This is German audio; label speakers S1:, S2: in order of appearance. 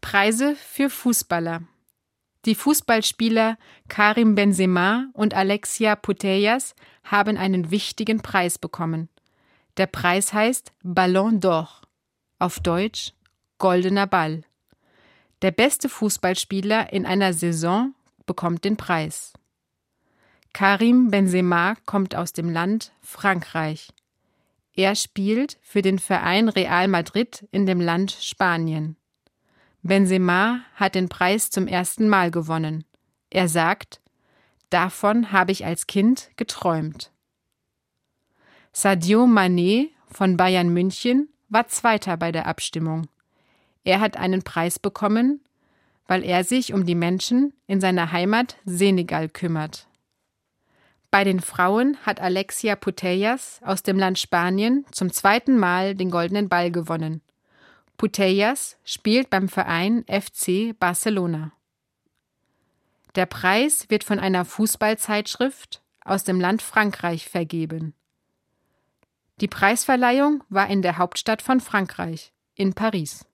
S1: Preise für Fußballer. Die Fußballspieler Karim Benzema und Alexia Putellas haben einen wichtigen Preis bekommen. Der Preis heißt Ballon d'Or, auf Deutsch Goldener Ball. Der beste Fußballspieler in einer Saison bekommt den Preis. Karim Benzema kommt aus dem Land Frankreich. Er spielt für den Verein Real Madrid in dem Land Spanien. Benzema hat den Preis zum ersten Mal gewonnen. Er sagt: Davon habe ich als Kind geträumt. Sadio Mané von Bayern München war Zweiter bei der Abstimmung. Er hat einen Preis bekommen, weil er sich um die Menschen in seiner Heimat Senegal kümmert. Bei den Frauen hat Alexia Putellas aus dem Land Spanien zum zweiten Mal den Goldenen Ball gewonnen. Putellas spielt beim Verein FC Barcelona. Der Preis wird von einer Fußballzeitschrift aus dem Land Frankreich vergeben. Die Preisverleihung war in der Hauptstadt von Frankreich, in Paris.